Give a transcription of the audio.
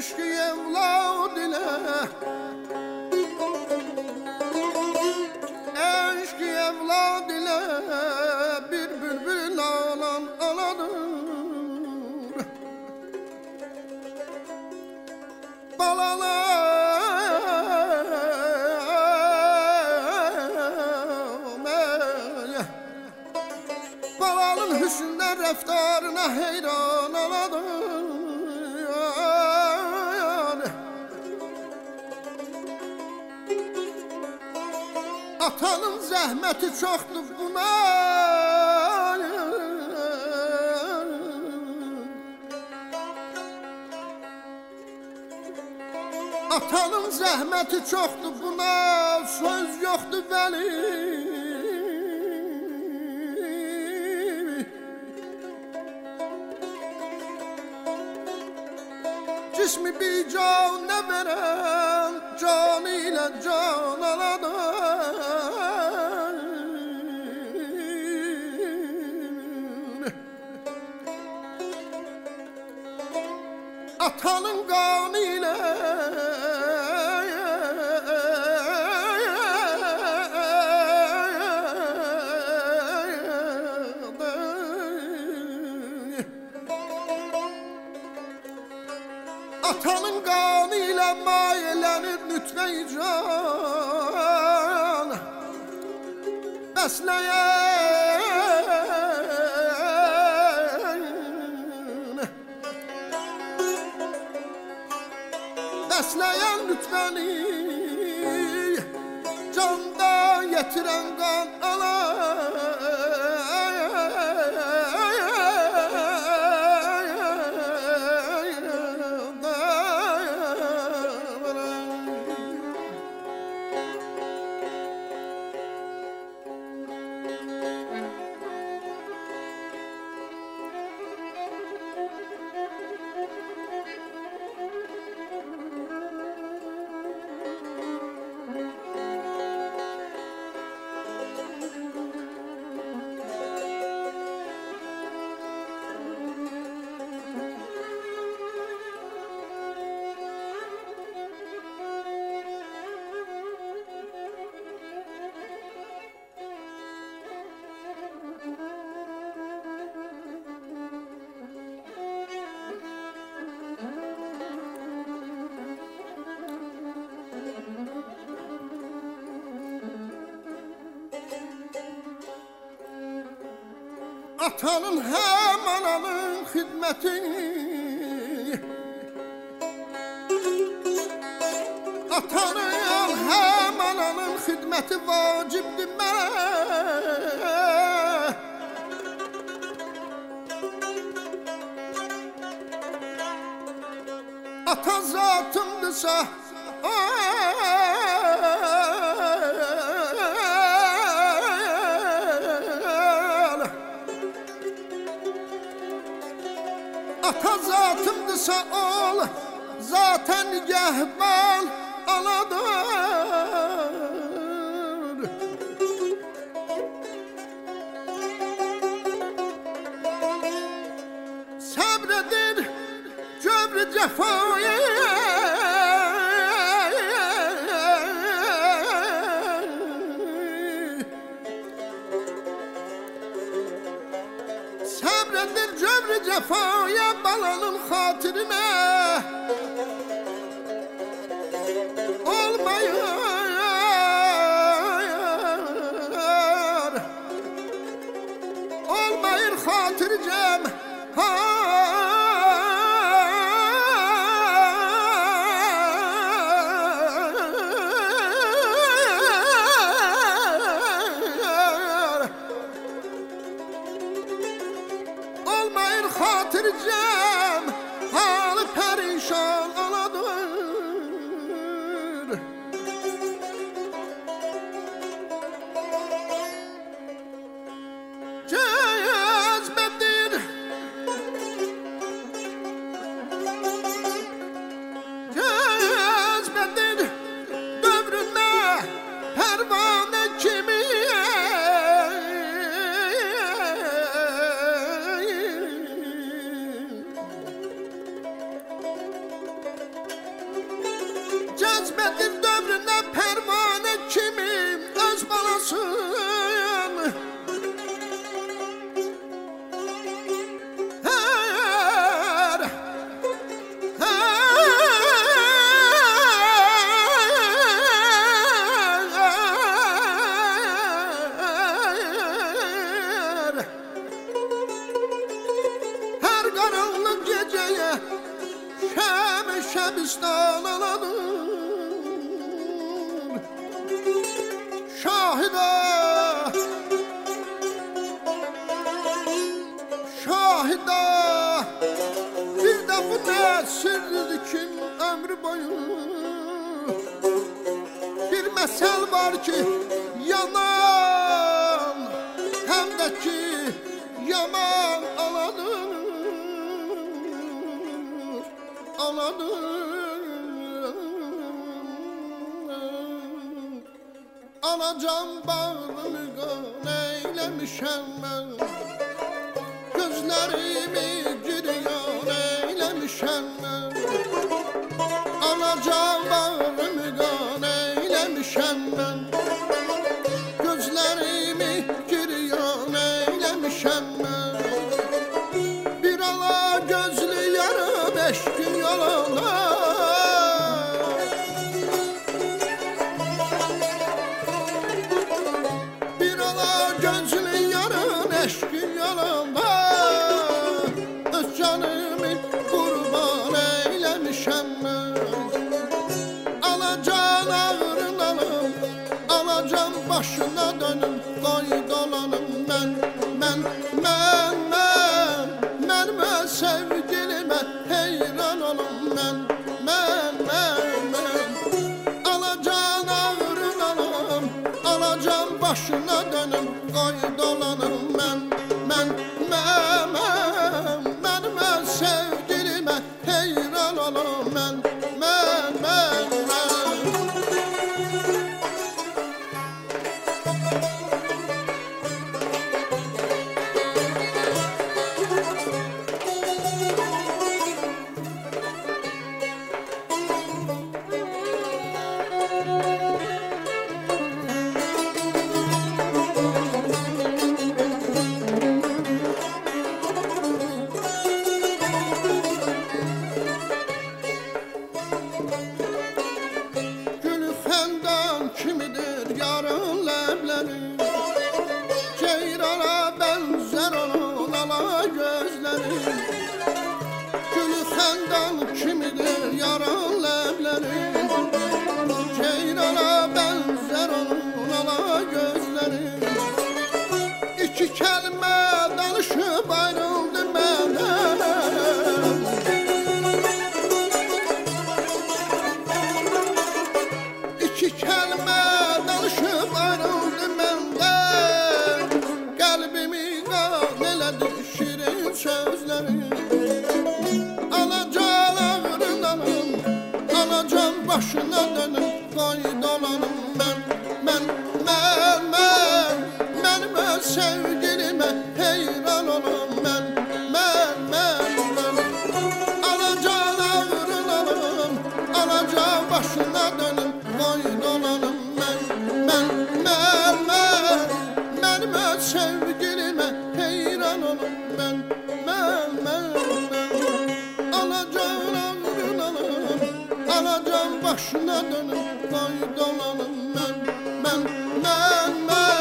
eşki evlad ile eşki evlad ile bir bülbül alan aladır balalar balanın hüsnüne reftarına heyran aladır atanın zəhməti çoxdur buna atanın zəhməti çoxdur buna söz yoxdur vəli cismi bir can ne veren can ile can aladır atanın kanı ile atanın kanı ile mayelenir lütfen can besleyen lütfeni canda yetiren kan atanın hem ananın hizmeti atanın hem ananın hizmeti vacibdir mənə ata zatımdırsa ata zatımdırsa ol zaten gehbal aladır sabredir cöbr-i cefaya sabredir cöbr-i cefaya balanın hatırına olmayır olmayır hatırcam olmayır hatırcam halı perişan Bezbedir dövründə pərvanə kimi öz balasın. Hər qaranlıq gecəyə şəbistan alanır. Şahida, şahida, bir də bu nə sirridir ki ömrü boyu. Bir məsəl var ki yanan, həm də ki yaman alanır. Alacam bağrını qan eyləmişəm mən, gözlərimi giryan eyləmişəm mən. Alacam bağrını qan eyləmişəm mən, gözlərimi giryan eyləmişəm mən. Bir ala gözlü yarı 5 gün yoluna, bir ala gözlü yarı 5 gün yoluna, öz canımı qurban eyləmişəm mən. Alacam ağrın alım, alacam başına dönüm, qoy dolanım mən, mən sevgilimə heyran olum mən. Alacam ağrın alım, alacam başına dönüm, qoy dolanım mən, mən sevgilimə heyran olum mən. Kimidir yarın ləbləri, ceyrana bənzər onun ala gözləri. Gülü xəndan kimidir yarın ləbləri, ceyrana bənzər onun ala gözləri. İki kəlmə danışıb ayrıldı məndən, İki kəlmə danışıb ayrıldı məndən, qəlbimi qan elədi şirin sözləri. Alacam ağrın alım, alacam başına dönüm, qoy dolanım mən. Mənim öz sevgilimə heyran olum mən. Alacam ağrın alım, alacam başına dönüm, qoy dolanım mən. Mənim öz sevgilimə heyran olum mən. Alacam ağrın alım, alacam başına dönüm, qoy dolanım mən.